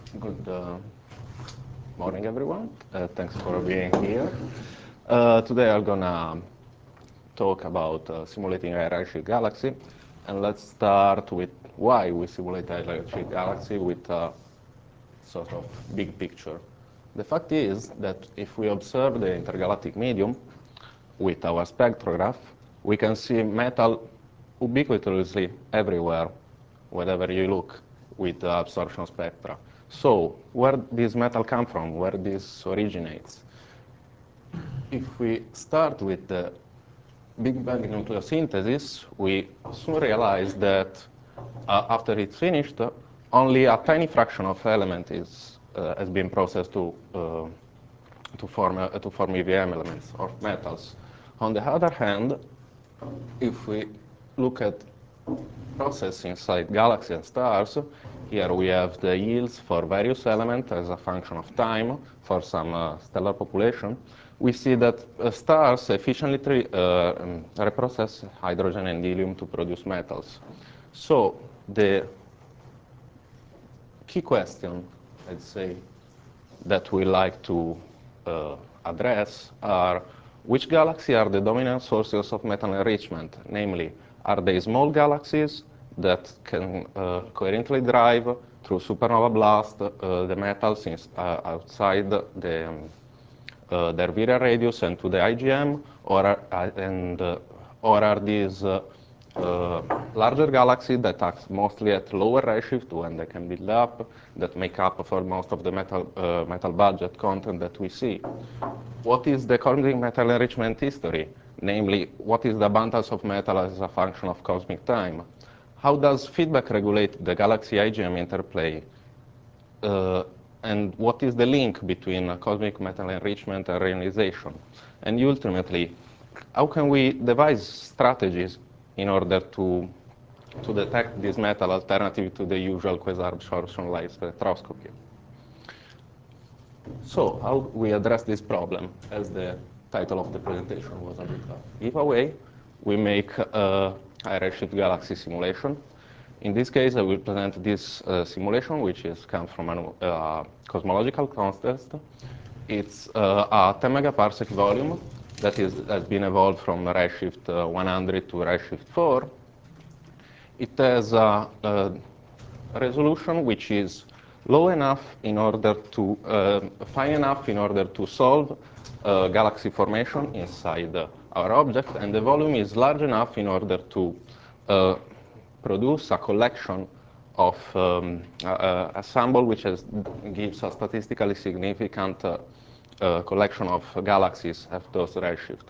Good morning, everyone. Thanks for being here. Today I'm gonna talk about simulating a redshift galaxy, and let's start with why we simulate a redshift galaxy with a sort of big picture. The fact is that if we observe the intergalactic medium with our spectrograph, we can see metal ubiquitously everywhere, wherever you look with the absorption spectra. So where does metal come from? Where this originates? If we start with the Big Bang nucleosynthesis, we soon realize that after it's finished, only a tiny fraction of element has been processed to form EVM elements or metals. On the other hand, if we look at process inside galaxies and stars, here we have the yields for various elements as a function of time for some stellar population. We see that stars efficiently reprocess hydrogen and helium to produce metals. So the key question, I'd say, that we like to address are which galaxies are the dominant sources of metal enrichment, namely, are they small galaxies that can coherently drive through supernova blast the metals outside their virial radius and to the IGM, or are these larger galaxies that act mostly at lower redshift when they can build up, that make up for most of the metal budget content that we see? What is the cosmic metal enrichment history? Namely, what is the abundance of metal as a function of cosmic time? How does feedback regulate the galaxy IGM interplay? And what is the link between cosmic metal enrichment and reionization? And ultimately, how can we devise strategies in order to detect this metal alternative to the usual quasar absorption light spectroscopy? So how we address this problem, as the title of the presentation was a bit of giveaway, we make a redshift galaxy simulation. In this case, I will present this simulation, which comes from a cosmological contest. It's a 10 megaparsec volume that has been evolved from redshift 100 to redshift 4. It has a resolution which is low enough in order to, fine enough in order to solve galaxy formation inside our object, and the volume is large enough in order to produce a collection of a sample which gives a statistically significant collection of galaxies at those redshift.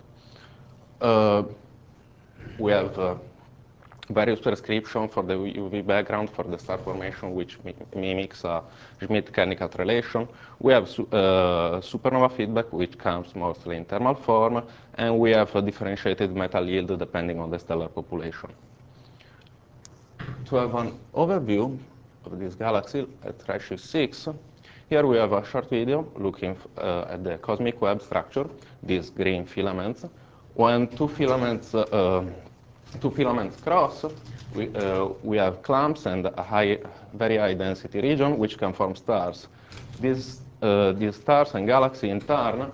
We have various prescription for the UV background for the star formation, which mimics a Schmidt-Kennicut relation. We have supernova feedback, which comes mostly in thermal form, and we have a differentiated metal yield depending on the stellar population. To have an overview of this galaxy at redshift 6, here we have a short video looking at the cosmic web structure, these green filaments. When two filaments cross, we have clumps and a very high density region which can form stars. These stars and galaxies in turn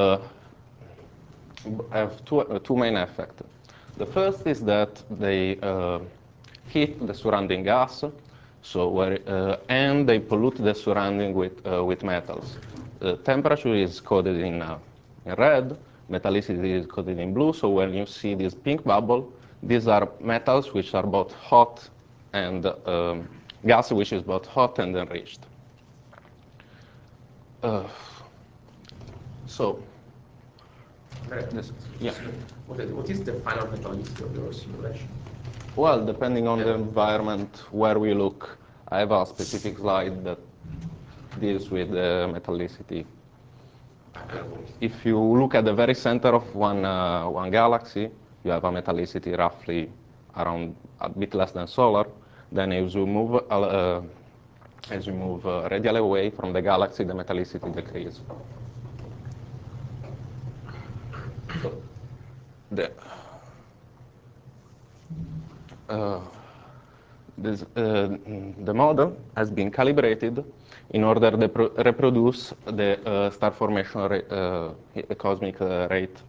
have two main effects. The first is that they heat the surrounding gas, and they pollute the surrounding with metals. Temperature is coded in red, metallicity is coded in blue, so when you see this pink bubble, these are metals which are both hot and gas which is both hot and enriched. Yeah. What is the final metallicity of your simulation? Well, depending on the environment where we look, I have a specific slide that deals with the metallicity. If you look at the very center of one galaxy, you have a metallicity roughly around a bit less than solar. Then as you move radially away from the galaxy, the metallicity decreases. The model has been calibrated in order to reproduce the star formation cosmic rate,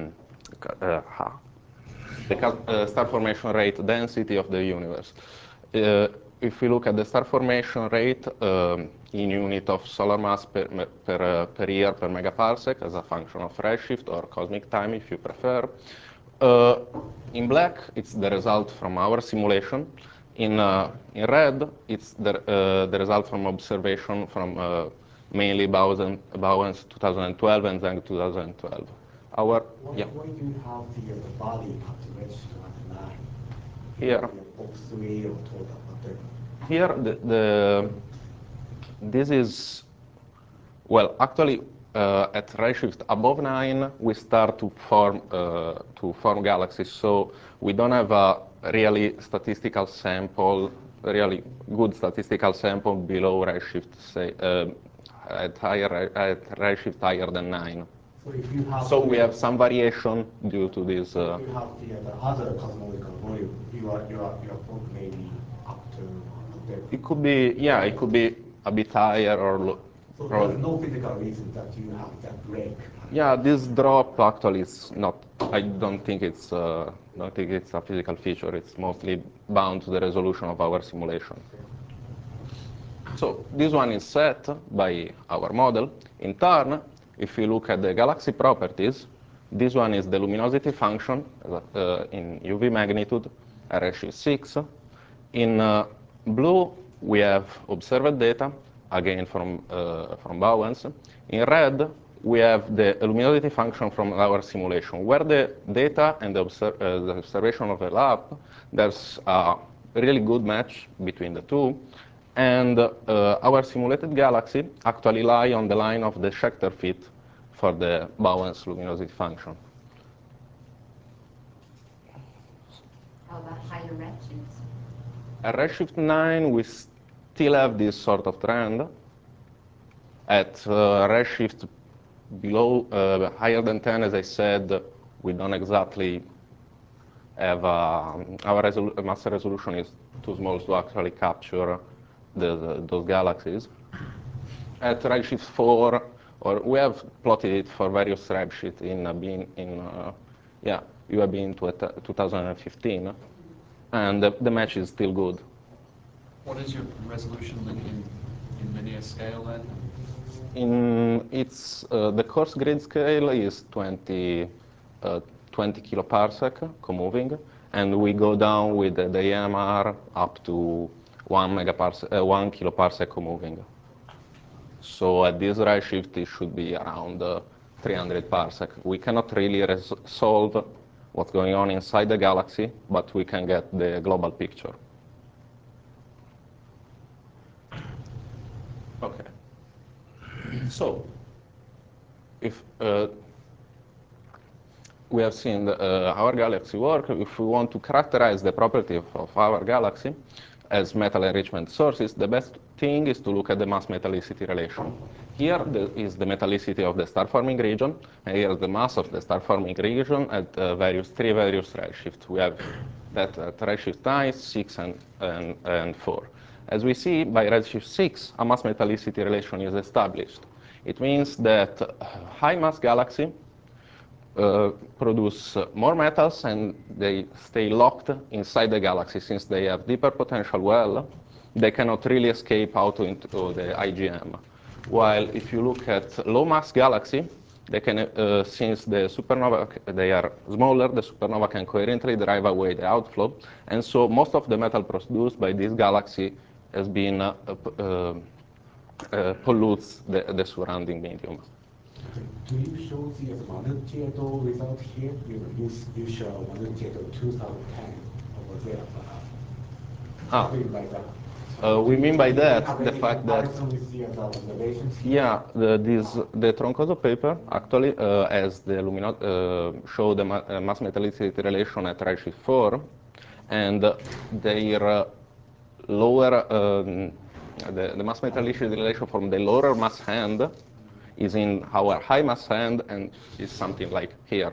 the star formation rate density of the universe. If we look at the star formation rate in unit of solar mass per year per megaparsec as a function of redshift or cosmic time, if you prefer. In black, it's the result from our simulation. In red, it's the result from observation from mainly Bowens 2012 and Zhang 2012. Why do you have the body of the redshift at 9? Here. Box 3 or total, whatever. Here, this is, well, actually, at redshift above 9, we start to form galaxies. So we don't have a really statistical sample, really good statistical sample below redshift, say, at redshift higher than 9. So we have some variation due to this. If you have the other cosmological volume, your point may be up to whatever. It could be, yeah, it could be a bit higher or low. So there's no physical reason that you have that break. Yeah, this drop actually is not. I don't think it's a physical feature. It's mostly bound to the resolution of our simulation. So this one is set by our model. In turn, if you look at the galaxy properties, this one is the luminosity function in UV magnitude, redshift 6. In blue, we have observed data, again from Bowens. In red, we have the luminosity function from our simulation. Where the data and the observation overlap, there's a really good match between the two. And our simulated galaxy actually lie on the line of the Schechter fit for the Bowens luminosity function. How about higher redshifts? At redshift 9, we still have this sort of trend. At redshift below, higher than 10, as I said, we don't exactly have our master resolution is too small to actually capture those galaxies. At redshift 4, or we have plotted it for various redshifts in UAB 2015, and the match is still good. What is your resolution in linear scale then? The coarse grid scale is 20 kiloparsec co-moving, and we go down with the AMR up to 1 kiloparsec co-moving. So at this redshift, it should be around 300 parsec. We cannot really solve what's going on inside the galaxy, but we can get the global picture. Okay. So, if we have seen our galaxy work, if we want to characterize the property of our galaxy as metal enrichment sources, the best thing is to look at the mass-metallicity relation. Here is the metallicity of the star-forming region, and here is the mass of the star-forming region at three various redshifts. We have that at redshift 9, 6, and 4. As we see, by redshift 6, a mass-metallicity relation is established. It means that high-mass galaxy produce more metals and they stay locked inside the galaxy. Since they have deeper potential well, they cannot really escape out into the IGM. While if you look at low-mass galaxy, they can, since the supernova, they are smaller, the supernova can coherently drive away the outflow, and so most of the metal produced by this galaxy has been pollutes the surrounding medium. Do you show the Manutiato result here? You show Manutiato 2010 over there. Something like that. We mean by that the fact that the Troncoso paper actually has the show the mass metallicity relation at redshift 4, and their lower the mass metallicity relation from the lower mass hand is in our high mass hand and is something like here.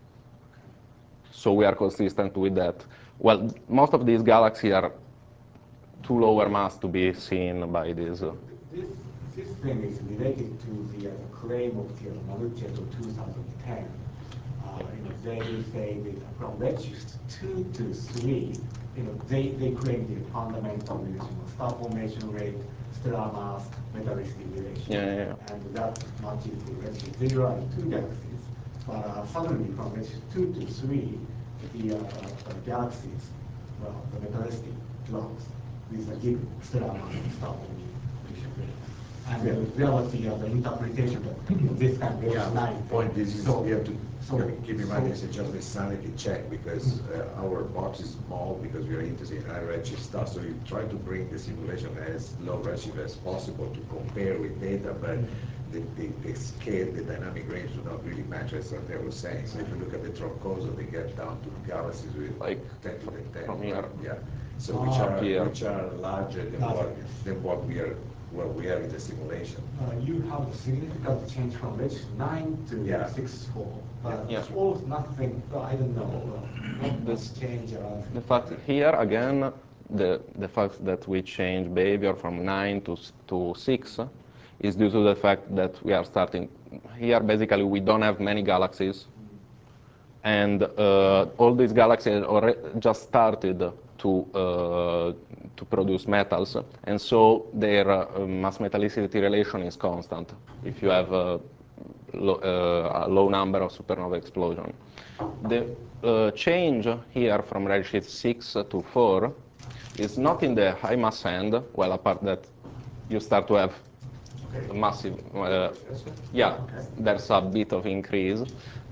So we are consistent with that. Well, most of these galaxies are too lower mass to be seen by this. This, this thing is related to the claim of the Manutiato 2010. They say that from redshift 2 to 3, they claim the fundamental star formation rate, stellar mass, metallicity relation. Yeah. And that matches the redshift 0 and 2 galaxies. But suddenly from redshift 2 to 3, the galaxies, well, the metallicity drops with a given stellar mass and star formation rate. And there was the interpretation that this kind of line. Point is, so, you have to so, keep in mind it's just a sanity check because our box is small because we are interested in high redshift stuff. So you try to bring the simulation as low redshift as possible to compare with data, but the scale, the dynamic range do not really match, as Andrea was saying. So if you look at the Troncoso, they get down to galaxies with Like 10 to the 10. from here. Yeah. So Here. which are larger than what we have in the simulation. You have a significant change from redshift 9 to 6.4. Yeah. Almost nothing, I don't know, not much change around. The fact here again, the fact that we change behavior from 9 to 6 is due to the fact that we are starting here. Basically, we don't have many galaxies, and all these galaxies just started to produce metals, and so their mass metallicity relation is constant if you have a low number of supernova explosion. The change here from redshift 6 to 4 is not in the high mass end, well, apart that you start to have a massive, there's a bit of increase.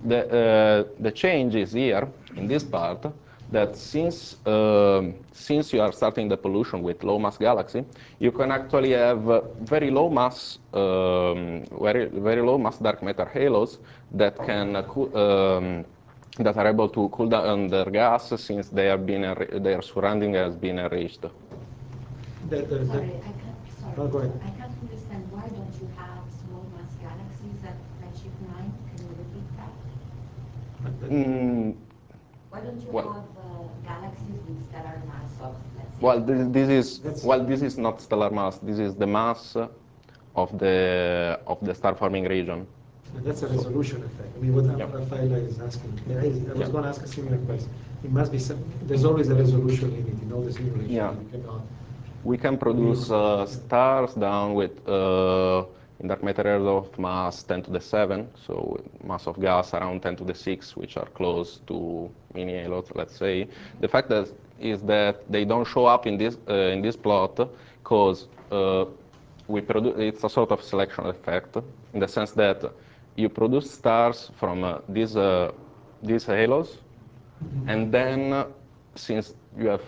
The change is here in this part, that since you are starting the pollution with low mass galaxy, you can actually have very low mass dark matter halos that can that are able to cool down their gas since their surrounding has been enriched. Sorry, go ahead. I can't understand why don't you have small mass galaxies at redshift 9? Can you repeat that? Why don't you have galaxies with stellar mass of, let's say... This is not stellar mass. This is the mass of the star forming region. And that's a resolution effect. I mean, what Rafaela is asking. I was going to ask a similar question. It must be there's always a resolution limit in all the simulations. Yeah. You cannot. We can produce stars down with in dark matter areas of mass 10 to the 7, so mass of gas around 10 to the 6, which are close to mini halos, let's say. The fact is that they don't show up in this plot because it's a sort of selection effect in the sense that you produce stars from these halos, and then since you have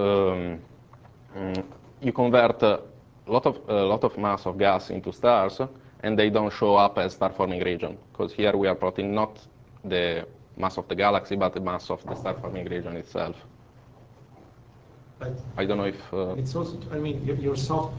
you convert a lot of mass of gas into stars, and they don't show up as star forming region because here we are plotting not the mass of the galaxy but the mass of the star forming region itself. But I don't know if it's also. I mean, your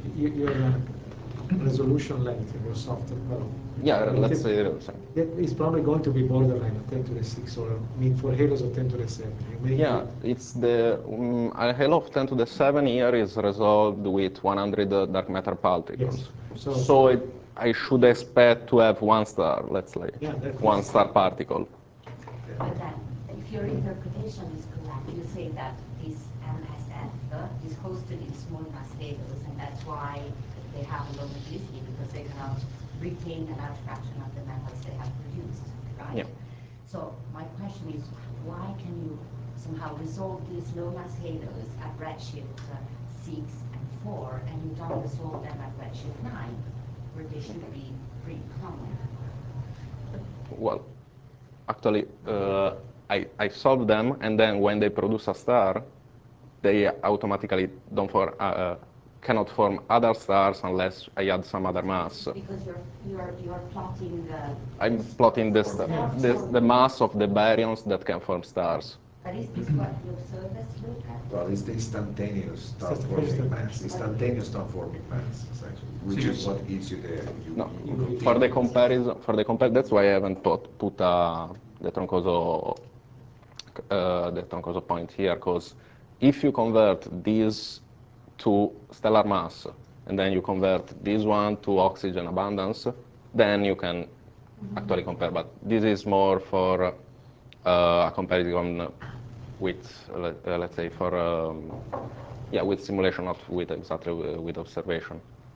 resolution length in your software. Well, let's say the same. It's probably going to be borderline of 10 to the 6, or I mean, for halos of 10 to the 7. It's the a halo of 10 to the 7 here is resolved with 100 dark matter particles. Yes. So I should expect to have one star, let's say, one star particle. But then, if your interpretation is correct, you say that this MSF is hosted in small mass halos, and that's why they have a low metallicity, because they cannot retain a large fraction of the metals they have produced, right? Yeah. So my question is, why can you somehow resolve these low mass halos at redshift 6 and 4, and you don't resolve them at redshift 9, where they should be pretty common? Well, actually, I solve them, and then when they produce a star, they automatically cannot form other stars unless I add some other mass. Because you're plotting the... I'm plotting the mass of the baryons that can form stars. But is this what the observers look at? Well, it's the instantaneous star forming mass. Instantaneous star forming mass, essentially, which is what gives you the. For the comparison, that's why I haven't put the Troncoso point here, because if you convert these to stellar mass, and then you convert this one to oxygen abundance, then you can actually compare. But this is more for a comparison with, let's say, for yeah, with simulation, not with exactly with observation.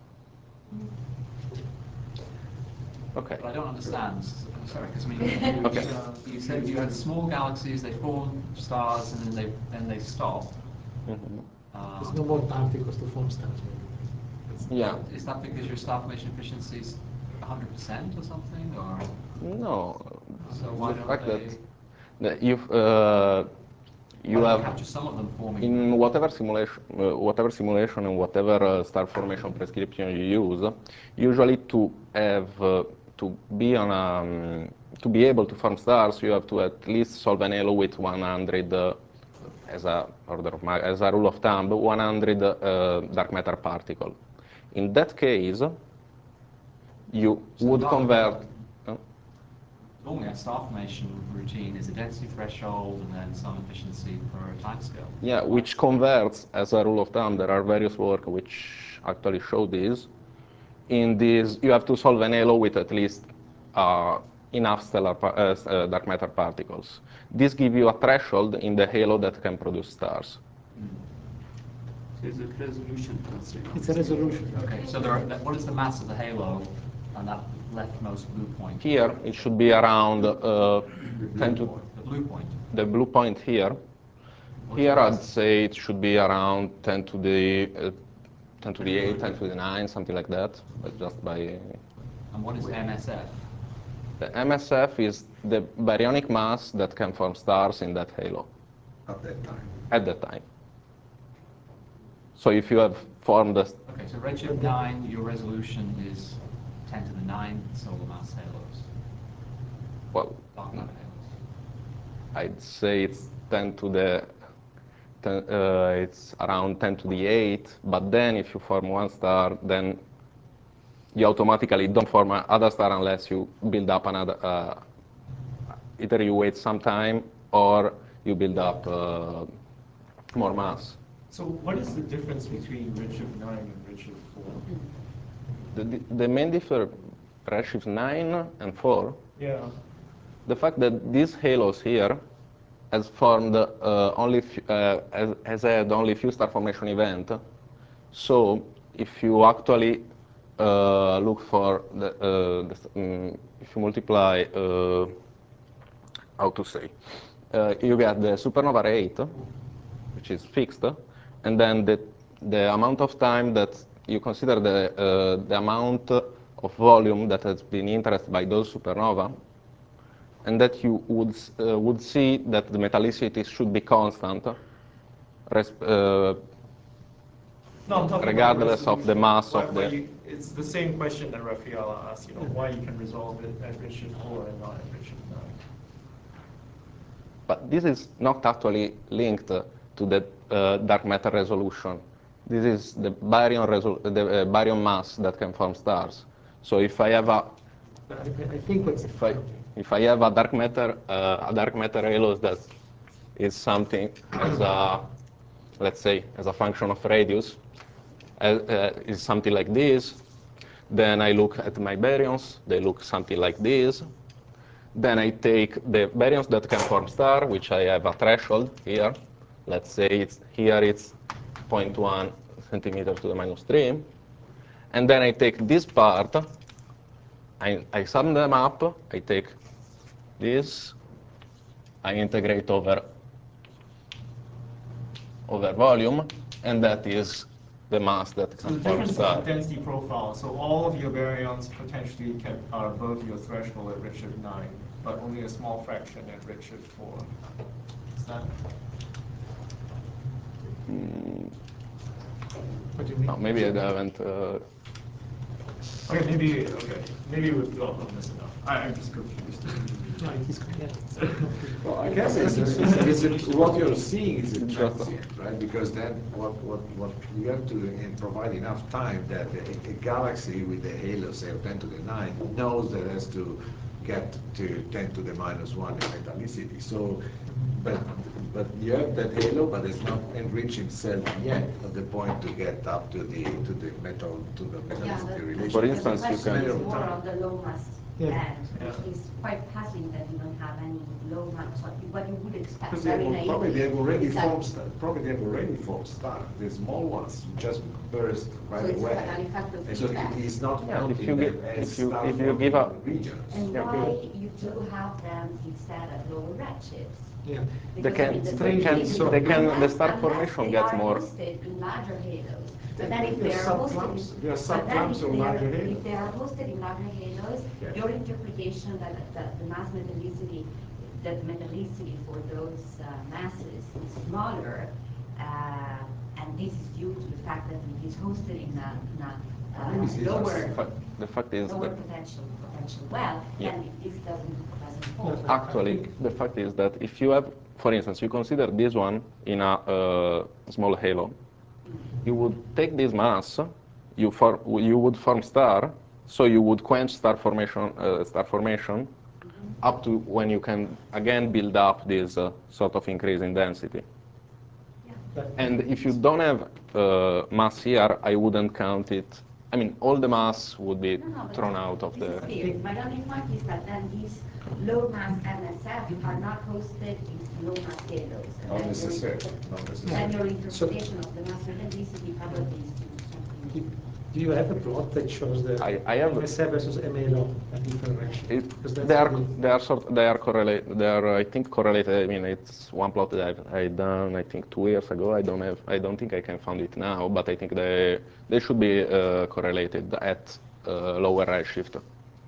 Okay. But I don't understand. Sorry, because I mean, Okay. You said you had small galaxies, they form stars, and then they stop. Mm-hmm. There's no more particles to form stars, maybe. Yeah. Is that because your star formation efficiency is 100% or something, or No. so why The don't fact they? that you Why don't have they capture some of them forming? in whatever simulation and whatever star formation prescription you use, usually to have to be on a to be able to form stars, you have to at least solve an halo with 100 as a as a rule of thumb, 100 dark matter particle. In that case, you So would dark convert. matter- Normally, a star formation routine is a density threshold and then some efficiency per timescale. Yeah, which converts, as a rule of thumb, there are various work which actually show this. In this, you have to solve an halo with at least enough stellar dark matter particles. This gives you a threshold in the halo that can produce stars. Is it resolution? It's a resolution. Okay, so what is the mass of the halo on that leftmost blue point? Here, it should be around 10 to The blue point. the blue point here. What's Here, the I'd rest? say it should be around 10 to the 10 to the 8, 10 to the 9, something like that. But just by And what is MSF? the MSF is the baryonic mass that can form stars in that halo At that time. at that time. So if you have formed a Okay, so redshift 9, your resolution is 10 to the 9 solar mass halos, well, dark matter halos. I'd say it's 10 to the it's around 10 to the 8, but then if you form one star, then you automatically don't form another star unless you build up another, either you wait some time or you build up more mass. So what is the difference between redshift 9 and redshift 4? The main difference redshift 9 and 4, Yeah. the fact that these halos here has formed has had only few star formation event. So if you actually look for if you multiply, how to say, you get the supernova rate, which is fixed, and then the amount of time that you consider the amount of volume that has been interested by those supernova, and that you would see that the metallicity should be constant, No, I'm talking regardless about of the mass of why the. it's the same question that Rafaela asked, why you can resolve it at redshift 4 and not at redshift 9. But this is not actually linked to the dark matter resolution. This is the baryon mass that can form stars. So if I have I think what's if I have a dark matter halos that is something as a, let's say, as a function of radius, is something like this, then I look at my baryons, they look something like this. Then I take the baryons that can form star, which I have a threshold here. Let's say it's 0.1 centimeter to the -3. And then I take this part, I sum them up, I take this, I integrate over volume, and that is the mass that So can the form difference star. is the density profile. So all of your baryons potentially are above your threshold at redshift 9, but only a small fraction at redshift 4. Is that? what do you mean? No, maybe I haven't. Okay, maybe we'll miss enough. I'm just confused. No, it is correct. Well, I guess what you're seeing is a transient, right? Because then what you have to provide enough time that a galaxy with a halo, say, of 10 to the 9, knows that it has to get to 10 to the -1 in metallicity. So, but But you have that halo, but it's not enriched itself yet at the point to get up to the metallicity relation. For instance, you question can- is more on the low mass Yeah. end, which is quite puzzling that you don't have any low mass, so what you would expect. Because very probably naively, they have already is that- formed, probably they have already formed star. The small ones just burst right So it's away. an effect of And so feedback. it is not Yeah, counting if you them give- as if you- star if you forming give a- regions. And Yeah. why you do have them instead at lower redshifts? Yeah. They can, Because they can, so- they can, the unless- star unless formation they gets are more. hosted in larger halos. They- But then if they're they are hosted, subclumps. They are but then subclumps if of they are- larger halos. If they are hosted in larger halos, Yeah. your interpretation that the mass metallicity, that metallicity for those masses is smaller, and this is due to the fact that it is hosted in Maybe it's a just- lower, The fact is lower that potential well, Yeah. then this doesn't hold. actually, the fact is that if you have, for instance, you consider this one in a small halo, you would take this mass, you would form star, so you would quench star formation up to when you can again build up this sort of increase in density. But- And if you don't have mass here, I wouldn't count it. I mean, all the mass would be No, but thrown out of this the. is clear. My only point is that then these low mass MSF are not hosted in low mass halos. And Not then necessarily, not Then necessarily. your interpretation of the mass metallicity probably is to something. Do you have a plot that shows the I have- MSF versus MLO at different ratios? It, Because that's they are really- they are correlated. They are I think correlated. I mean, it's one plot that I done I think 2 years ago. I don't think I can find it now, but I think they should be correlated at lower redshift.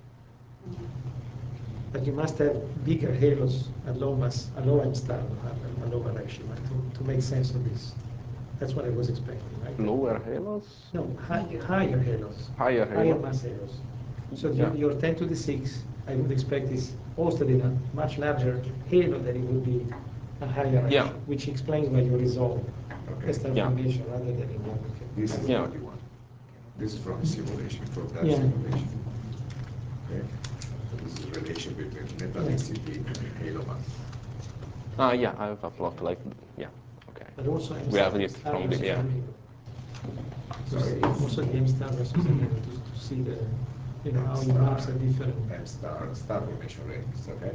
But you must have bigger halos at low mass, a low M star, a lower ratio, right, to make sense of this. That's what I was expecting, right? Lower halos. No, higher halos. Higher halos. mass halos. So Yeah. your 10 to the 6, I would expect is hosted in a much larger halo than it would be a higher ratio, Yeah. which explains why you resolve Okay. the star Yeah. formation rather than in one. This is Yeah. what you want. This is from simulation, from that Yeah. simulation. Okay? So this is relation between metallicity and halo mass. Yeah, I have a plot like yeah. Okay. But also M We have star it star from the versus yeah. MLO. Sorry? Also the M star versus MLO to see the, how your maps are different. And star formation rates, okay?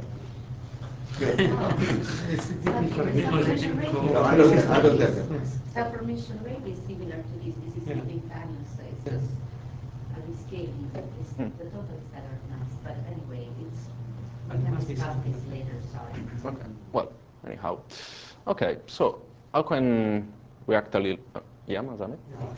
It's different. Information rate No, I don't have that. Yes. Self-formation rate is similar to this. This is Yeah. sleeping values, so it's Yeah. just a rescaling. The total is better nice, but anyway, But it we can must be discuss something. this later, sorry. Okay. Well, anyhow. Okay. So how can we actually? Yeah, Masami.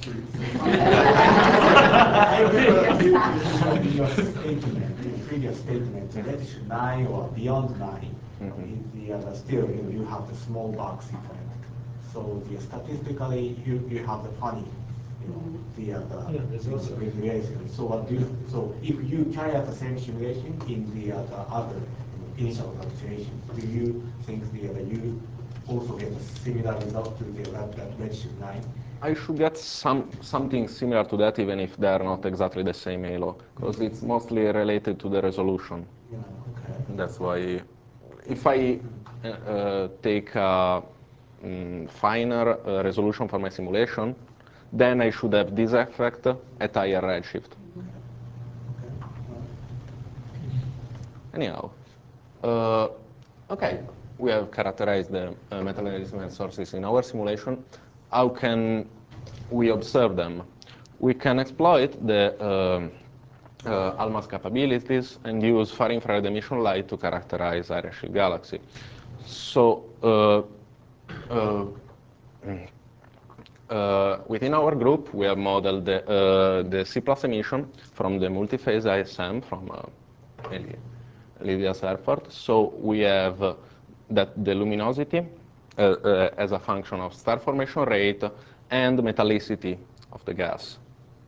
I remember your statement, the previous statement, redshift 9 or beyond 9, still you have the small box effect. So statistically, you have the funny, Yeah, there's also- simulation. So so if you carry out the same simulation in the other initial calculations, do you think you also get a similar result to that redshift 9? I should get something similar to that, even if they are not exactly the same halo, because it's mostly related to the resolution. Yeah, okay. That's why, if I take a finer resolution for my simulation, then I should have this effect at higher redshift. Anyhow, okay, we have characterized the metal enrichment sources in our simulation. How can we observe them? We can exploit the ALMAS capabilities and use far infrared emission light to characterize high-redshift galaxy. So within our group, we have modeled the C+ emission from the multi-phase ISM from Lydia's effort. So we have that the luminosity as a function of star formation rate and metallicity of the gas.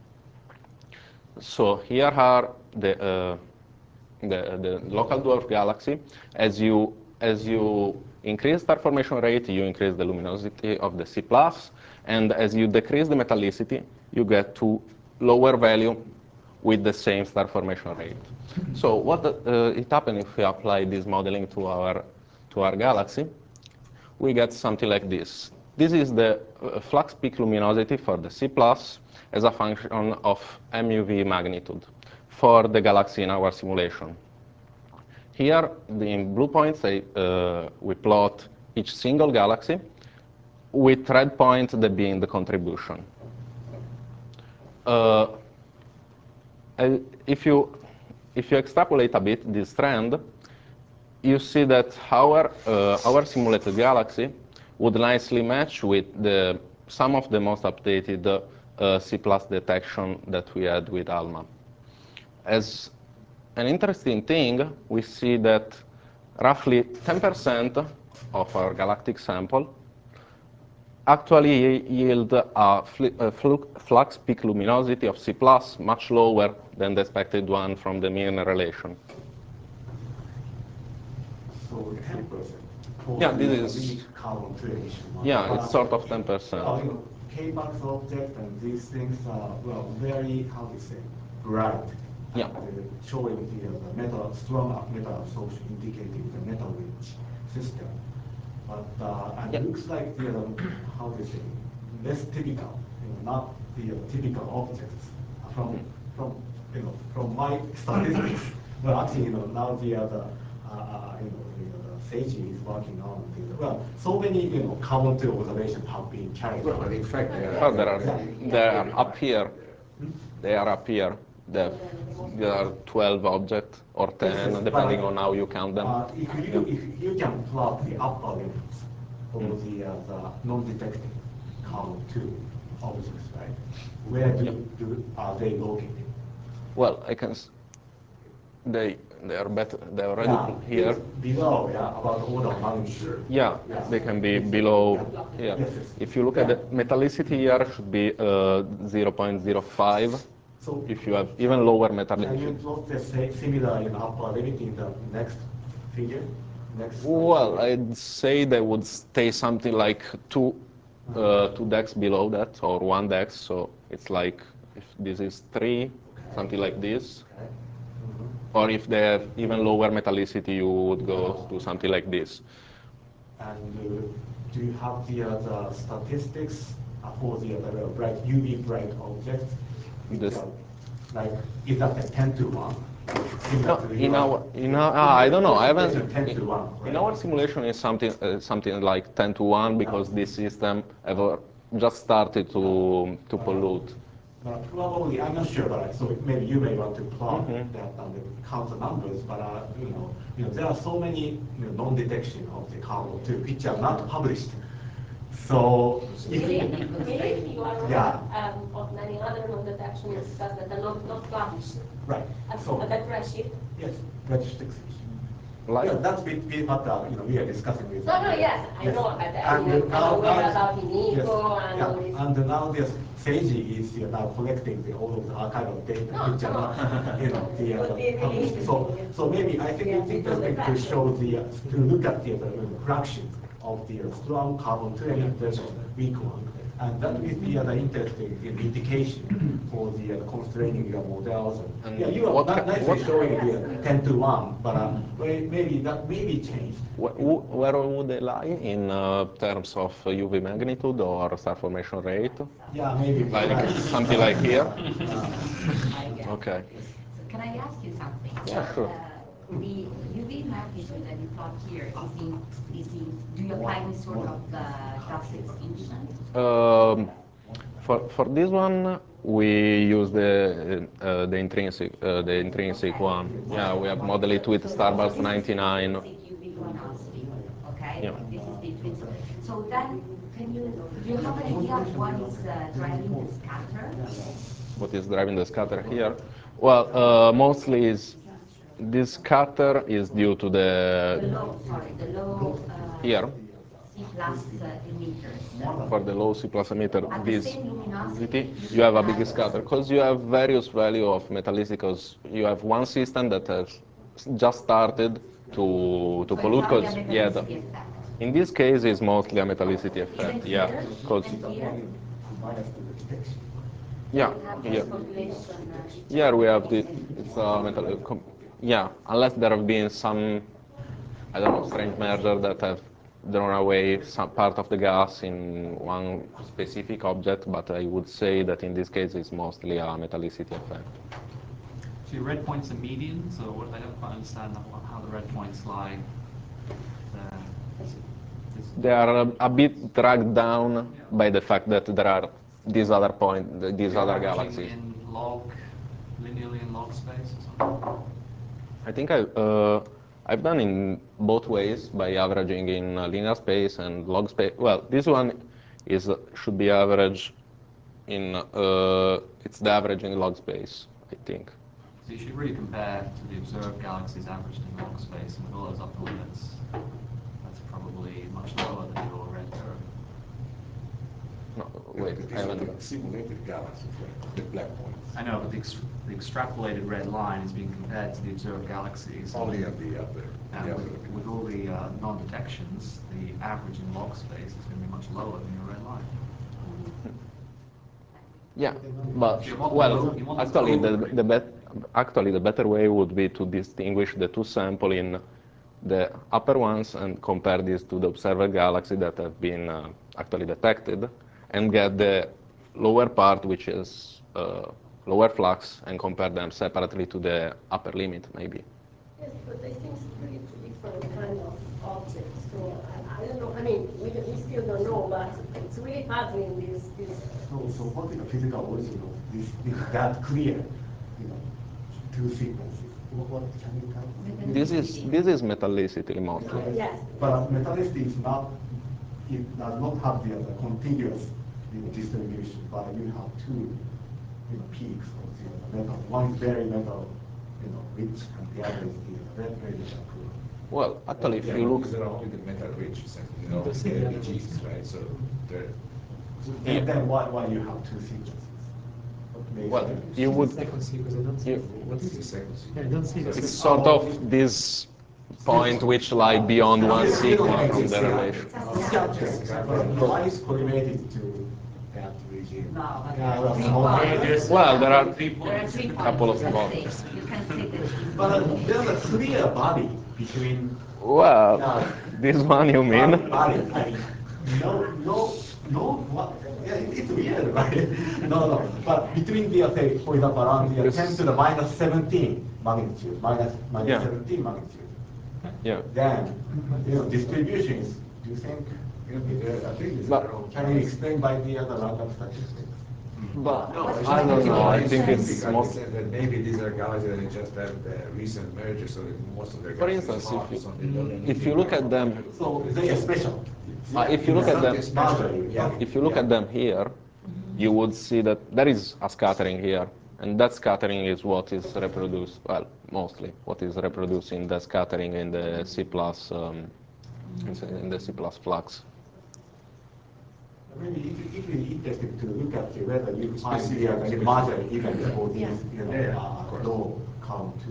So here are the local dwarf galaxy. As you increase star formation rate, you increase the luminosity of the C+, and as you decrease the metallicity, you get to lower value with the same star formation rate. So what it happens if we apply this modeling to our galaxy? we get something like this. This is the flux peak luminosity for the C+ as a function of MUV magnitude for the galaxy in our simulation. Here, in blue points, we plot each single galaxy with red points that being the contribution. If you extrapolate a bit this trend, you see that our simulated galaxy would nicely match with some of the most updated C+ detection that we had with ALMA. As an interesting thing, we see that roughly 10% of our galactic sample actually yield a flux peak luminosity of C+, much lower than the expected one from the mean relation. So 10%. Yeah, this is. Carbon emission. Yeah, it's sort of 10%. Well, you know, K-Max object and these things are, well, very, how do you say, bright. Yeah. Showing the metal, strong metal absorption indicating the metal rich system. But and yeah. It looks like the, how do you say, less typical, not the typical objects from my statistics. Well, actually, now the Seiji is working on well, so many carbon-2 observations have been carried out. But in fact, They are up here. They are up here. There are 12 objects or 10, yes, depending on how you count them. If you can plot the upper limits for the non-detected carbon-2 objects, right? Where are they located? Well, I can. They are better. They are already here. Below, about order of magnitude. Yeah, they can be below here. Yes. If you look at the metallicity here, should be 0.05. So if you have even lower metallicity. Can you plot the similar upper limit in the next figure? Well, I'd say they would stay something like two decks below that, or 1 dex. So it's like if this is 3, something like this. Okay. Or if they have even lower metallicity, you would go to something like this. And do you have the statistics for the bright UV bright objects? Like is that a 10 to 1? No, I don't know. I haven't. 10 to 1. Right? In our simulation, is something like 10 to 1 because this system ever just started to pollute. Probably, I'm not sure, but so maybe you may want to plot that and count the numbers. But there are so many non-detection of the carbon-2 which are not published. So maybe you are yeah. Of many other non-detections that are not published. Right. So that redshift. Yes, redshift exhibition. Like, yeah, that's what we are discussing with. Yes, I know. I'm aware about Nico and all this. And now this Seiji is now collecting all of the archival data, which are not, published. So maybe I think it's interesting to show to look at the fraction of the strong carbon-2 versus weak one. And that will be an interesting indication for the constraining your models. And you are nicely showing the 10 to 1, but maybe that may be changed. Where would they lie in terms of UV magnitude or star formation rate? Yeah, maybe. Like something like here? Okay. So can I ask you something? Yeah, sure. The UV magnitude that you plot here do you apply any sort of gas extinction? For this one, we use the intrinsic one. Yeah, we have modeled it with Starburst 99. UV luminosity. Okay. Yeah. This is the intrinsic. So then, do you have an idea of what is driving the scatter? What is driving the scatter here? Well, mostly this scatter is due to the low here. C plus emitters. For the low C plus emitter, At this the same luminosity, you have a big scatter because you have various value of metallicity. Because you have one system that has just started to pollute. Because in this case, it's mostly a metallicity effect. Yeah, because yeah, here we have the it's a metal. Yeah, unless there have been some, I don't know, strange merger that have drawn away some part of the gas in one specific object, but I would say that in this case it's mostly a metallicity effect. So your red points are median, so I don't quite understand how the red points lie there. They are a bit dragged down by the fact that there are these other other galaxies. In linearly in log space or something? I think I've done in both ways, by averaging in linear space and log space. Well, this one should be average in, it's the average in log space, I think. So you should really compare to the observed galaxies averaged in log space, and with all those upper limits, that's probably much lower than your red curve. No, wait, I haven't. Simulated galaxies, right? The black points. I know, but the extrapolated red line is being compared to the observed galaxies. Only at the upper. And with all the non-detections, the average in log space is going to be much lower than your red line. Yeah, but well, actually the better way would be to distinguish the two samples in the upper ones and compare these to the observed galaxy that have been actually detected, and get the lower part, which is lower flux, and compare them separately to the upper limit, maybe. Yes, but they seem really different kind of objects. So I don't know. I mean, we still don't know, but it's really puzzling. So what is the physical origin of this that clear, two sequences? What can you tell us? This is metallicity mostly. Yes. But metallicity is not. It does not have the contiguous distribution, but you have two peaks of the metal. One is very metal, rich, and the other is very metal poor. Well, actually, if you look, These are only the metal rich, LPGs, right? So they're. Then why you have two sequences? well, you would. Second sequence, I don't see. What is the second sequence? Yeah, I don't see. It's sort of this point which lie beyond one sigma from the relation. Why is correlated to that regime? Well, there are There are 3 points. couple of You can points. say. You can say that. But there's a clear body between. Well, this one you mean? Body. I mean, no. What? Yeah, it's weird, right? No. But between the, say, for example, around the 10 to the minus 17 magnitude, minus Yeah. 17 magnitude. Yeah. Then, distribution is. Do you think? I think these But- are all. Can you explain by the other random statistics? But No, I don't know. I think it's I most. think that maybe these are galaxies that just have recent mergers, so that most of their For galaxies instance, are on the if you look at them, So they are special. if you look at them, Yeah. if you look at them here, you would see that there is a scattering here, and that scattering is what is reproduced. Well, mostly what is reproducing the scattering in the C plus in the C plus flux. Maybe it will be interesting to look at whether you find the major event for these, low count to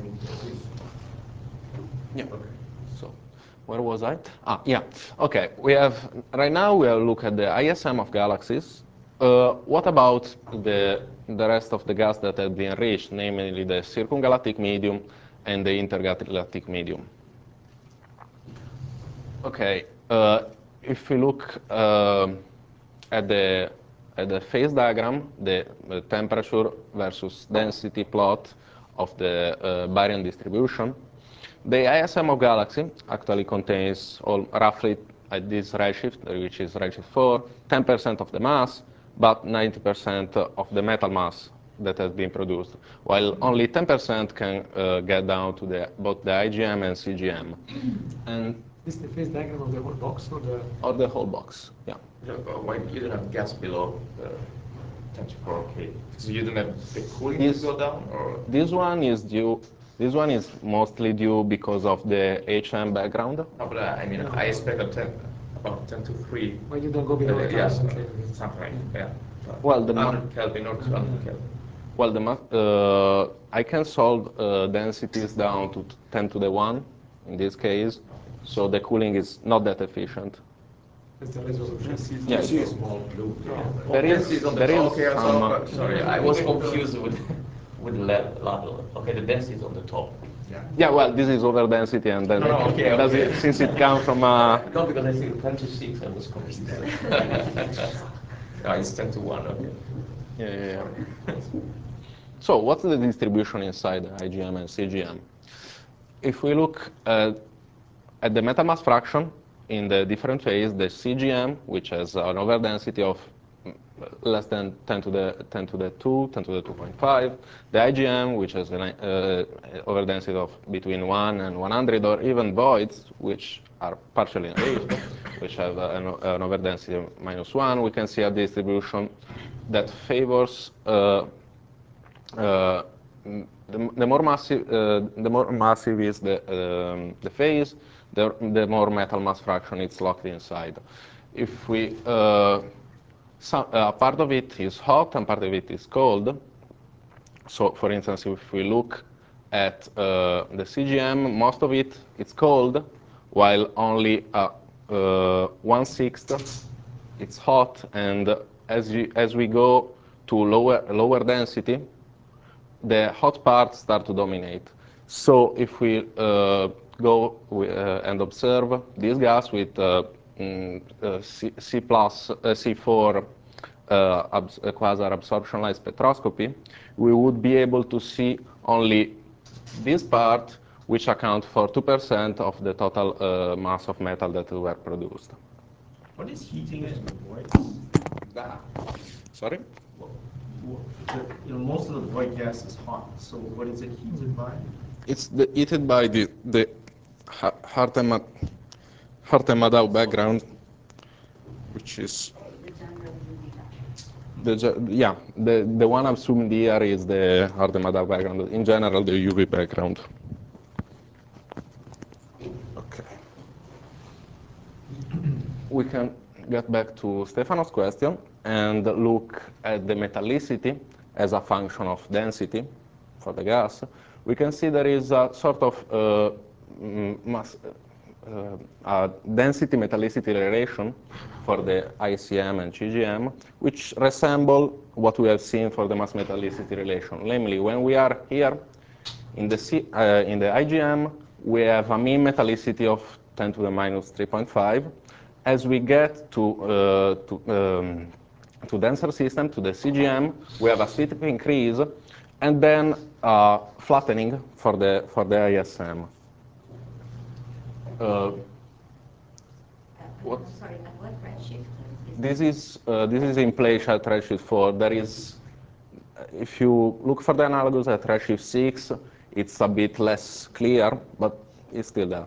Yeah. So, where was I? Yeah. Okay. Right now we look at the ISM of galaxies. What about the rest of the gas that have been reached, namely the circumgalactic medium and the intergalactic medium? Okay. If we look at the phase diagram, the temperature versus density plot of the baryon distribution, the ISM of galaxy actually contains roughly at this redshift, which is redshift 4, 10% of the mass, but 90% of the metal mass that has been produced, while only 10% can get down to both the IgM and CGM. And Is the phase diagram of the whole box or the whole box, yeah. Why you don't have gas below the temperature K? So you don't have the cooling to go down, or This one is mostly due because of the HM background. no, but I mean, I expect about 10 to 3. Why you don't go below Yeah, 1,000 Kelvin? something like that. Yeah. Well, 100 Kelvin or 200 Kelvin. Well, I can solve densities down to 10 to the 1 in this case, so the cooling is not that efficient. That's the resolution. Yeah. You see a small blue. There is Okay, some. sorry, I was confused with with level. Okay, the density is on the top. Yeah, well, this is over density, and then since it comes from No, because I see 10 to 6, I was confused. It's 10 to 1, okay. Yeah. So what's the distribution inside IgM and CGM? If we look at the metal mass fraction in the different phase, the CGM, which has an overdensity of less than 10 to the 2, 10 to the 2.5, the IgM, which has an overdensity of between 1 and 100, or even voids, which are partially enriched, which have an overdensity of -1, we can see a distribution that favors the more massive is the phase, the more metal mass fraction it's locked inside. If we part of it is hot and part of it is cold. So, for instance, if we look at the CGM, most of it's cold, while only 1/6 it's hot, and as we go to lower density, the hot parts start to dominate. So if we go and observe this gas with C4 quasar absorption light spectroscopy, we would be able to see only this part, which accounts for 2% of the total mass of metal that were produced. What is heating it? Sorry? Most of the void gas is hot, so what is it heated by? It's heated by the Hartem-Maddow background, which is the one assumed here is the Hartem-Maddow background. In general, the UV background. Okay. We can get back to Stefano's question and look at the metallicity as a function of density for the gas. We can see there is a sort of density metallicity relation for the ICM and CGM, which resemble what we have seen for the mass metallicity relation. Namely, when we are here in the IgM, we have a mean metallicity of 10 to the minus 3.5. As we get to denser system, to the CGM, we have a steep increase, and then flattening for the ISM. Sorry, at what redshift? This is in place at redshift 4. There is, if you look for the analogous at redshift 6, it's a bit less clear, but it's still there.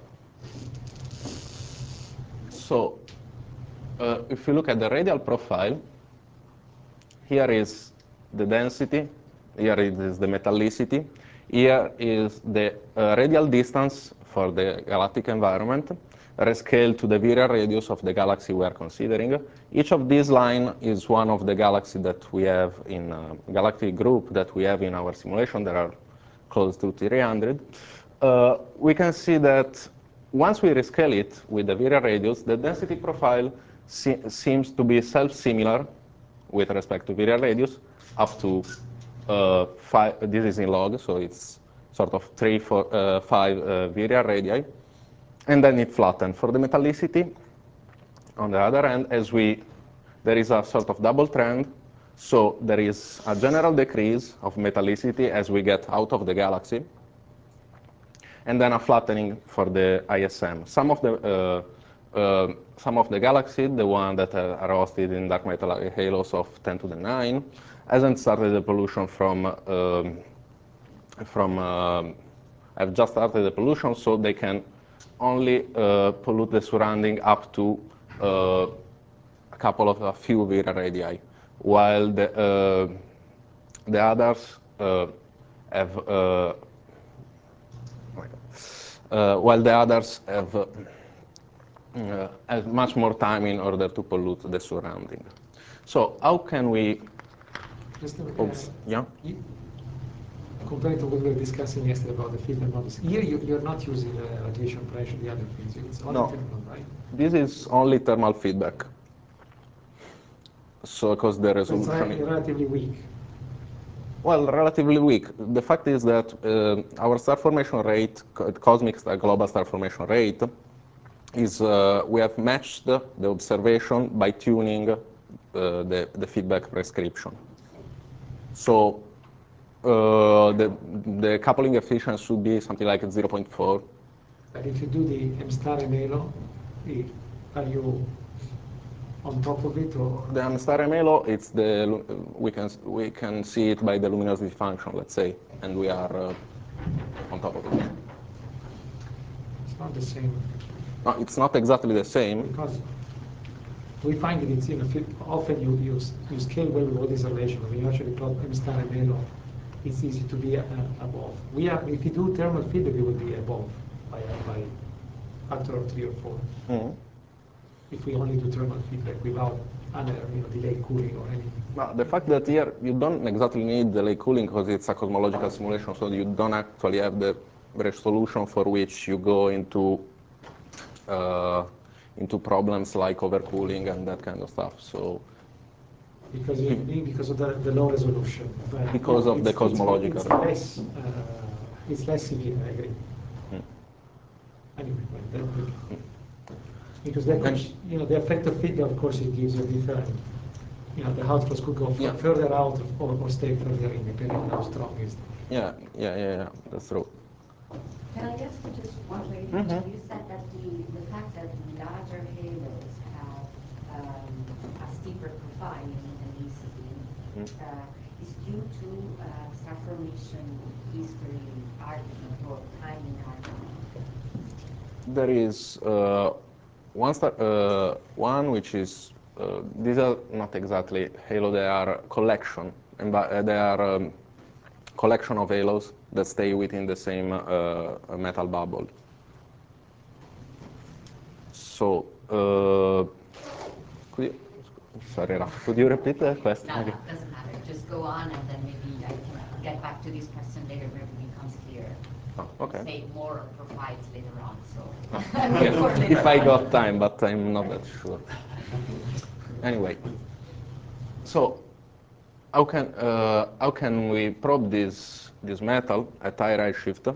So, if you look at the radial profile, here is the density, here is the metallicity, here is the radial distance for the galactic environment, rescaled to the virial radius of the galaxy we are considering. Each of these lines is one of the galaxies that we have in galactic group that we have in our simulation. There are close to 300. We can see that once we rescale it with the virial radius, the density profile seems to be self-similar with respect to virial radius up to 5. This is in log, so it's sort of 3, 4, 5 virial radii. And then it flattens. For the metallicity, on the other hand, there is a sort of double trend. So there is a general decrease of metallicity as we get out of the galaxy, and then a flattening for the ISM. Some of the galaxies, the one that are hosted in dark matter halos of 10 to the 9, hasn't started the pollution have just started the pollution, so they can only pollute the surrounding up to a few virial radii, while the others have much more time in order to pollute the surrounding. So how can we? Compared to what we were discussing yesterday about the filter models, here you're not using radiation pressure, the other things. It's only thermal, right? This is only thermal feedback. So because the resolution is relatively weak. Well, relatively weak. The fact is that our star formation rate, cosmic global star formation rate, is we have matched the observation by tuning the feedback prescription. So the coupling efficiency should be something like 0.4. But if you do the M star and halo, are you on top of it, or the M star and halo? It's the we can see it by the luminosity function, let's say, and we are on top of it. it's not the same? No, it's not exactly the same. Because we find that it's often you scale well with all these relations. When you actually plot M star and halo, it's easy to be above. If you do thermal feedback, we will be above by factor of 3 or 4. Mm-hmm. If we only do thermal feedback without other delay cooling or anything. Well, the fact that here you don't exactly need delay cooling because it's a cosmological simulation, so you don't actually have the resolution for which you go into problems like overcooling and that kind of stuff. So because of the low resolution. But because of the cosmological. It's less severe, I agree. Anyway, because the effect of feedback, of course, it gives you different. The outflows could go further out or stay further in, depending on how strong it is. Yeah, that's true. Can I ask you just one thing? Mm-hmm. You said that the fact that the larger halos have a steeper profile in ECD is due to star formation history argument or timing argument. There is one which is these are not exactly halo; they are collection, and they are collection of halos that stay within the same metal bubble. So, could you repeat the question? No, it doesn't matter. Just go on, and then maybe I can get back to this question later when it becomes clear. Oh, okay. Say more profiles later on. So, if I got time, but I'm not that sure. Anyway, so how can we probe this metal at high redshift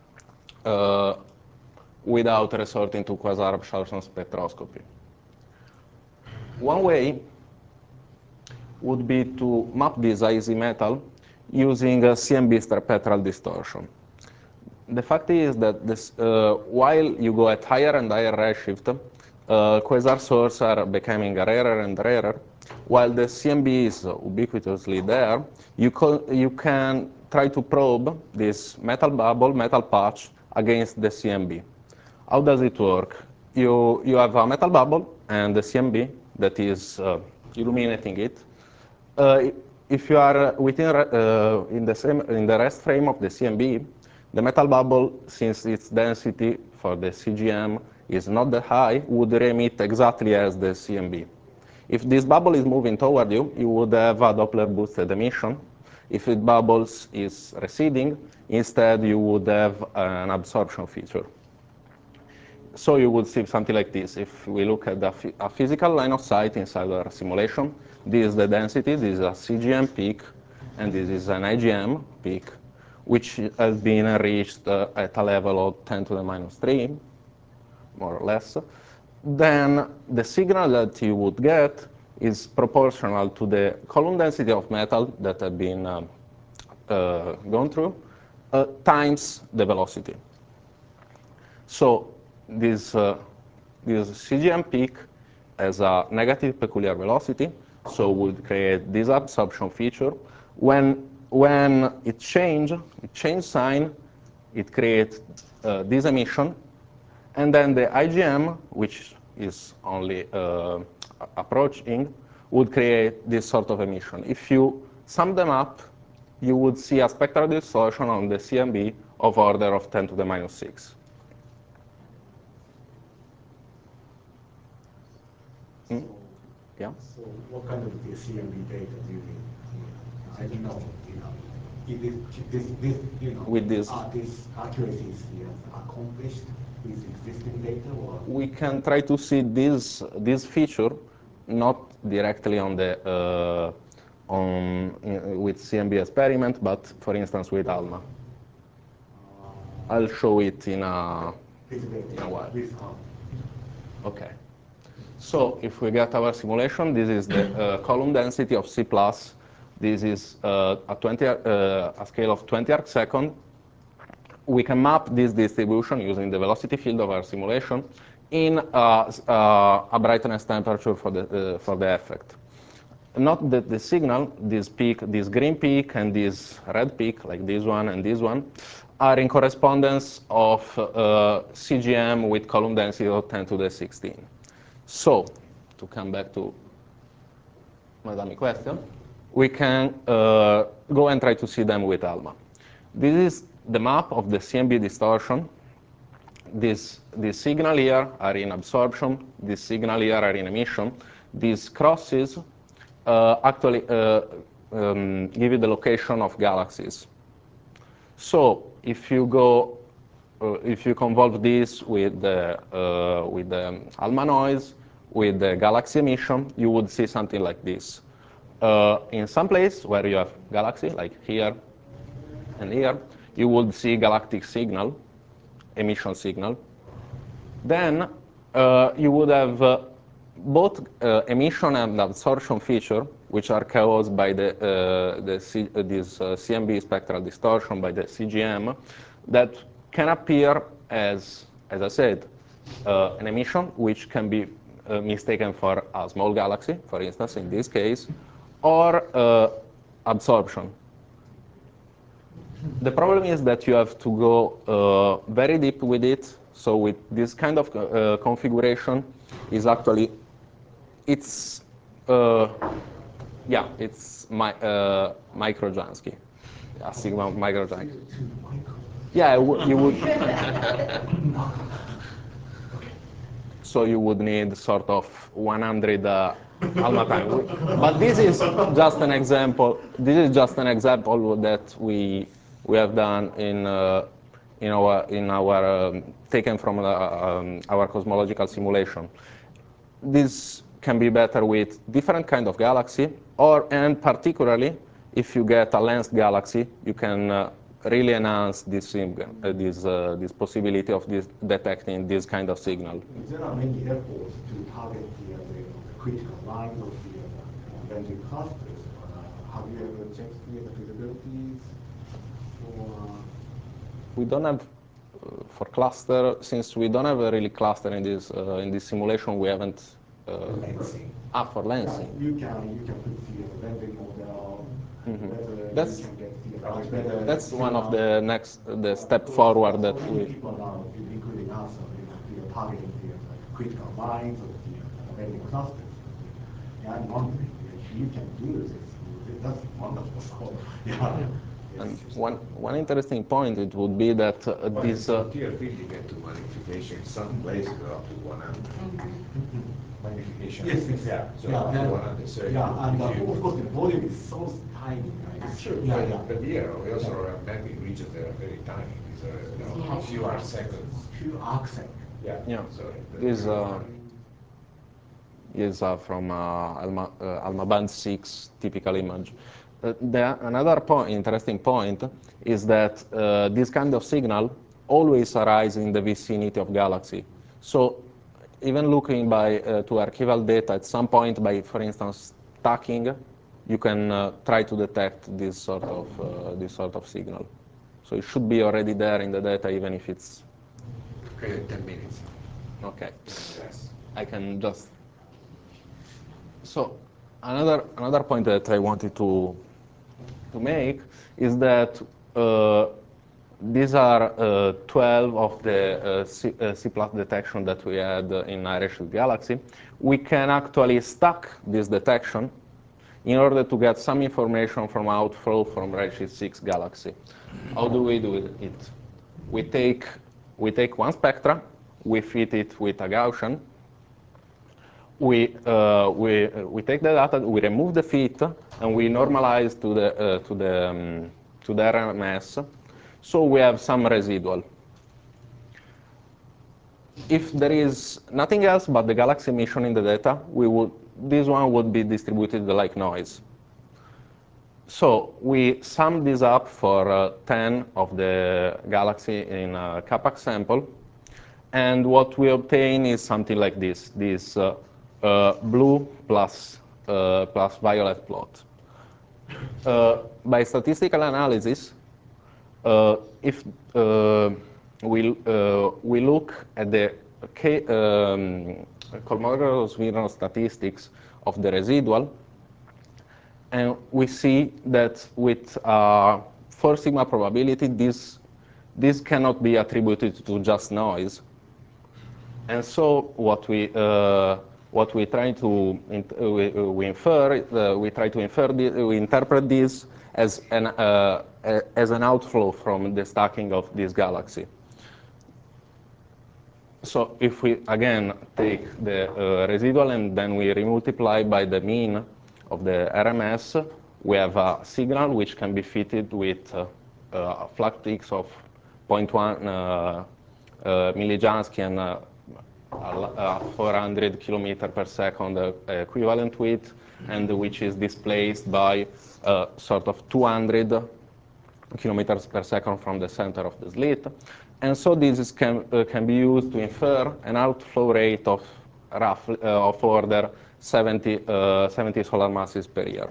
without resorting to quasar-absorption spectroscopy? One way would be to map this IZ metal using a CMB spectral distortion. The fact is that while you go at higher and higher redshift, quasar sources are becoming rarer and rarer. While the CMB is ubiquitously there, you can try to probe this metal bubble, metal patch against the CMB. How does it work? You have a metal bubble and the CMB that is illuminating it. If you are within in the rest frame of the CMB, the metal bubble, since its density for the CGM is not that high, would emit exactly as the CMB. If this bubble is moving toward you, you would have a Doppler-boosted emission. If the bubble is receding, instead you would have an absorption feature. So you would see something like this. If we look at a physical line of sight inside our simulation, this is the density, this is a CGM peak, and this is an IGM peak, which has been reached at a level of 10 to the minus 3, more or less. Then the signal that you would get is proportional to the column density of metal that had been gone through times the velocity. So this CGM peak has a negative peculiar velocity, so would create this absorption feature. When it change sign, it creates this emission, and then the IGM, which is only approaching, would create this sort of emission. If you sum them up, you would see a spectral distortion on the CMB of order of 10 to the minus 6. Yeah. So what kind of the CMB data do you need? I don't know. With this, this accuracy is accomplished with existing data, or we can try to see this feature not directly on with CMB experiment, but for instance with ALMA. I'll show it in a while. Okay. So if we get our simulation, this is the column density of C++. This is a scale of 20 arcsecond. We can map this distribution using the velocity field of our simulation in a brightness temperature for the effect. Not that the signal, this peak, this green peak and this red peak, like this one and this one, are in correspondence of CGM with column density of 10 to the 16. So, to come back to Madame question, we can go and try to see them with ALMA. This is the map of the CMB distortion. This signal here are in absorption. This signal here are in emission. These crosses actually give you the location of galaxies. So if you go, if you convolve this with the ALMA noise, with the galaxy emission, you would see something like this. In some place where you have galaxy, like here and here, you would see galactic signal, emission signal. Then you would have both emission and absorption feature, which are caused by this CMB spectral distortion by the CGM, that can appear as I said, an emission, which can be mistaken for a small galaxy, for instance, in this case, or absorption. The problem is that you have to go very deep with it. So with this kind of configuration, is actually it's micro-Jansky, sigma micro-Jansky. Yeah, you would. So you would need sort of 100 ALMA time. But this is just an example. This is just an example that we have done in our taken from our cosmological simulation. This can be better with different kind of galaxy, and particularly if you get a lensed galaxy, you can really enhance this this possibility of detecting this kind of signal. There are many efforts to target the critical lines of the lensing clusters. Have you ever checked the feasibilities? We don't have for cluster, since we don't have a really cluster in this simulation. We haven't. Lensing. For lensing. You can put the lensing model. That's one of the step forward that we. People now, including us, are targeting the critical lines of the lensing clusters. Yeah, I'm wondering if you can do this. That's wonderful. So, yeah. And one interesting point it would be that this. Here, you get to magnification. In some places up to 100. Magnification. Yes. Yeah. So yeah, up to and, 100. So yeah, and of course the volume is so tiny. Right? Sure. But here we also are mapping regions that are very tiny. These are a few arc seconds. Few arc seconds. Yeah. So These are from ALMA band 6 typical image. Another interesting point is that this kind of signal always arises in the vicinity of galaxy. So even looking to archival data, at some point by, for instance, stacking, you can try to detect this sort of signal. So it should be already there in the data, even if it's. Okay, 10 minutes. Okay. Yes. I can just. So another point that I wanted to make is that these are 12 of the C+ detection that we had in our Redshift galaxy. We can actually stack this detection in order to get some information from outflow from Redshift 6 galaxy. How do we do it? We take one spectra, we fit it with a Gaussian. We take the data, we remove the fit, and we normalize to the RMS, so we have some residual. If there is nothing else but the galaxy emission in the data, this one would be distributed like noise. So we sum this up for 10 of the galaxy in a CAPAC sample, and what we obtain is something like this blue plus violet plot. By statistical analysis, if we look at the Kolmogorov-Smirnov statistics of the residual, and we see that with 4 sigma probability, this cannot be attributed to just noise. And so what we try to we interpret this as an outflow from the stacking of this galaxy. So if we again take the residual and then we remultiply by the mean of the RMS, we have a signal which can be fitted with a flat peaks of 0.1 millijansky and 400 kilometer per second equivalent width, and which is displaced by sort of 200 kilometers per second from the center of the slit. And so this can be used to infer an outflow rate of roughly of order 70 solar masses per year.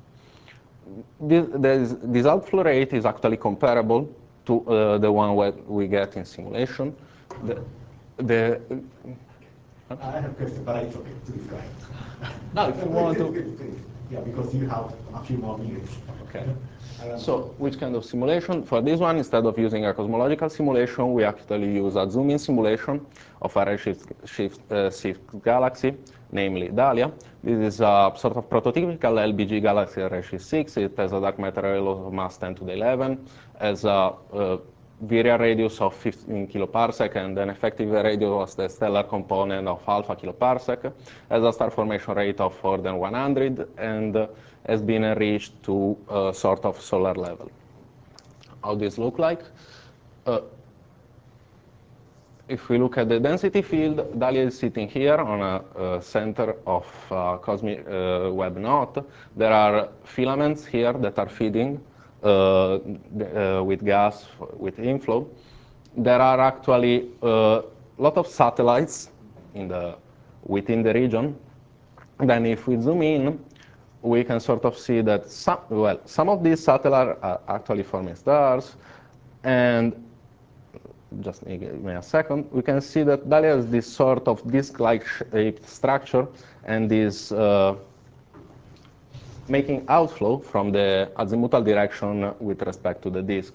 This outflow rate is actually comparable to the one we get in simulation. I have a question, but it's okay. Please go ahead. No, if you want to. Please. Yeah, because you have a few more minutes. Okay. So which kind of simulation? For this one, instead of using a cosmological simulation, we actually use a zoom-in simulation of a redshift galaxy, namely Dahlia. This is a sort of prototypical LBG galaxy at redshift 6. It has a dark matter halo of mass 10 to the 11, has a virial radius of 15 kiloparsec and an effective radius of the stellar component of alpha kiloparsec, has a star formation rate of more than 100, and has been enriched to a sort of solar level. How this look like? If we look at the density field, Dahlia is sitting here on a center of cosmic web knot. There are filaments here that are feeding with gas, with inflow. There are actually a lot of satellites within the region. Then if we zoom in, we can sort of see that some of these satellites are actually forming stars, and just give me a second, we can see that Dahlia has this sort of disc-like shaped structure and is making outflow from the azimuthal direction with respect to the disk.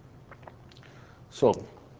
So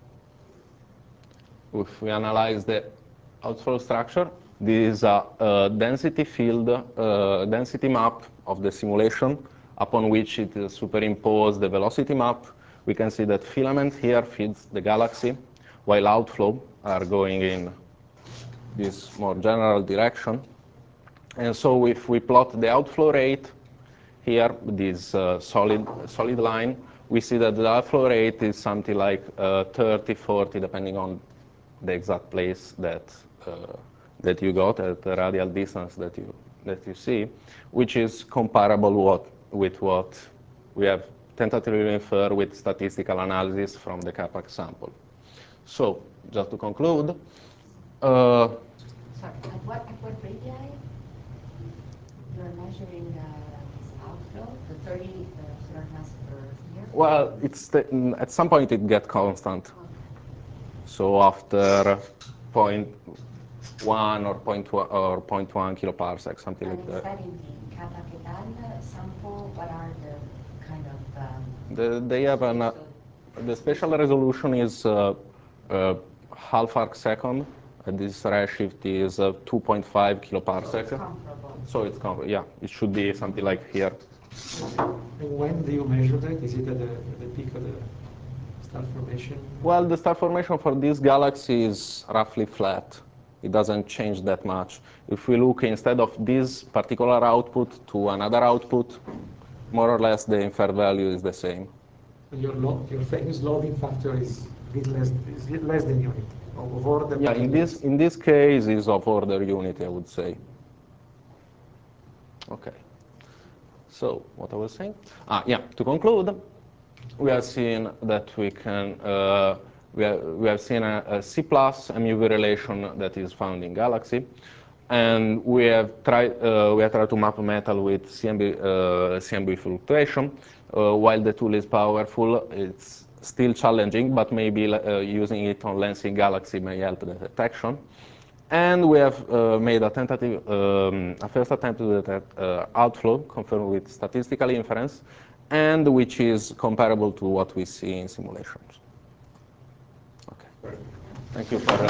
if we analyze the outflow structure, this is a density field, density map of the simulation upon which it is superimposed the velocity map. We can see that filament here feeds the galaxy, while outflow are going in this more general direction. And so if we plot the outflow rate here, this solid line, we see that the outflow rate is something like 30, 40, depending on the exact place that you got at the radial distance that you see, which is comparable with what we have tentatively inferred with statistical analysis from the CAPAC sample. So, just to conclude. Sorry, at what radii you're measuring this outflow, the 30 solar mass per year? Well, at some point it gets constant. Okay. So after 0.1 or 0.1 kiloparsec, something like that. And in the CAPAC sample, what are the kind of... they have the spatial resolution is half arc second, and this redshift is 2.5 kiloparsec. So it's comparable. So it's comparable, yeah. It should be something like here. And when do you measure that? Is it at the peak of the star formation? Well, the star formation for this galaxy is roughly flat. It doesn't change that much. If we look instead of this particular output to another output, more or less the inferred value is the same. Your famous loading factor is less than unity of order. Yeah, in this case is of order unity, I would say. Okay. So what I was saying? Yeah. To conclude, we have seen that we can. We have seen a C plus MUV relation that is found in galaxy, and we have tried to map metal with CMB fluctuation. While the tool is powerful, it's still challenging, but maybe using it on lensing galaxy may help the detection. And we have made a tentative, a first attempt to detect outflow confirmed with statistical inference, and which is comparable to what we see in simulations. Okay. Thank you for.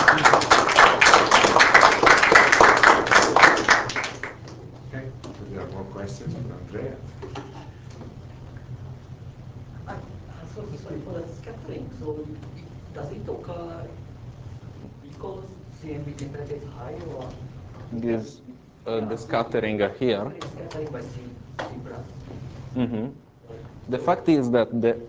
Okay. Do there are more questions from Andrea? Sorry, for the scattering, so does it occur because CMB temperature is high or? This, the scattering here. Scattering by C plus. Mm-hmm. The fact is that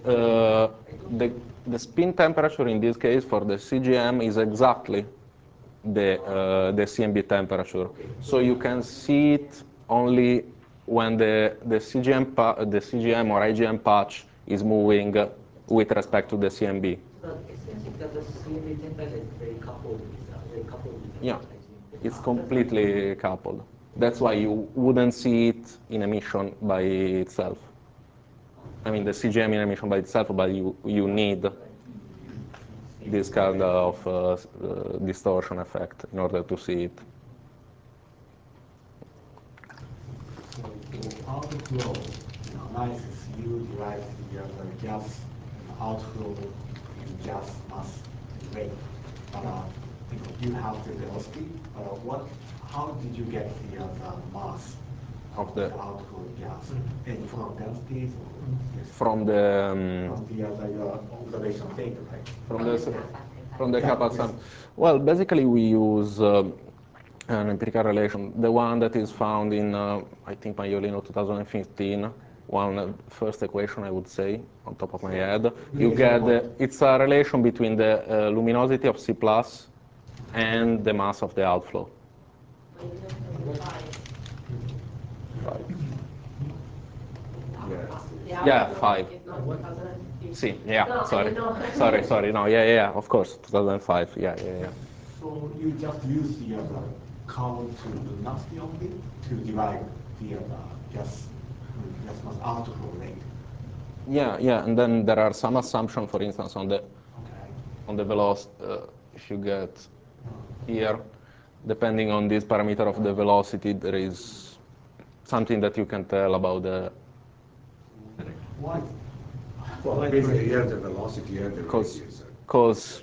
the spin temperature in this case for the CGM is exactly the CMB temperature. So you can see it only when the CGM or IGM patch is moving with respect to the CMB. So it seems that the CMB temperature is very coupled with Yeah, it's completely coupled. That's why you wouldn't see it in emission by itself. I mean, the CGM in emission by itself, but you need this kind of distortion effect in order to see it. So outflow analysis, you derive the gas outflow in gas mass rate. But you have the velocity. How did you get the mass of the outflow gas? And from densities? From the observation data, right? From the kappa sum. Well, basically we use an empirical relation, the one that is found in I think Maiolino 2015. First equation, I would say, on top of my head. You get it's a relation between the luminosity of C plus and the mass of the outflow. Yeah, 5. See, yeah, sorry. No, yeah, of course, 2005. Yeah. So you just use the count to luminosity only to derive the gas mass outflow rate. Yeah, and then there are some assumptions, for instance, on the velocity. If you get here, depending on this parameter of the velocity, there is something that you can tell about the. Why? Well, basically, you have the velocity and the radius. Because.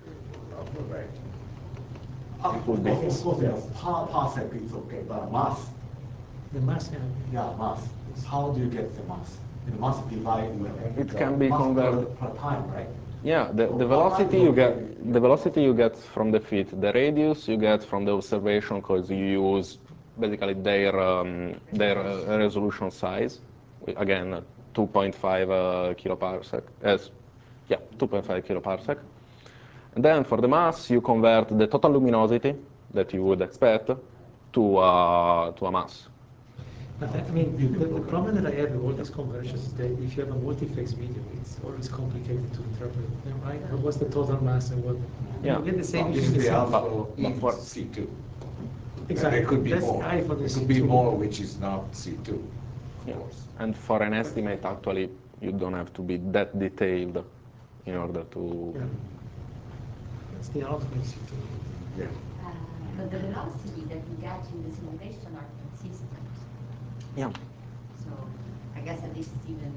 Of course, parsec is okay, but mass. The mass, yeah, mass. How do you get the mass? The mass divided. It can be converted per time, right? Yeah, the velocity you get from the feet. The radius you get from the observation because you use basically their resolution size. Again, 2.5 kiloparsec. 2.5 kiloparsec. And then for the mass, you convert the total luminosity that you would expect to a mass. But I mean, the problem that I have with all these conversions is that if you have a multi-phase medium, it's always complicated to interpret them, right? What's the total mass and what? Yeah. You get the same. This is the outflow in C2. Exactly. There could be more. There could be more which is not C2, of course. And for an estimate, actually, you don't have to be that detailed in order to. Yeah. It's the ultimate C2. Yeah. But the velocity that you get in the simulation are consistent. Yeah. So I guess that this is even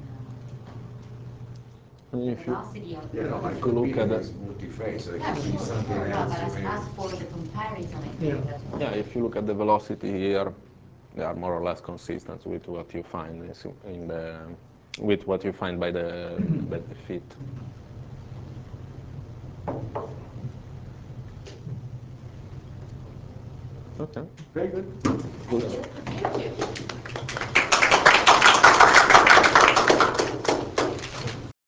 If velocity of the If you look at this multi-phase, so if you see something else, but as for the comparison, I think that's what if you look at the velocity here, they are more or less consistent with what you find with what you find by the feet. Okay. Very good. Good. Thank you.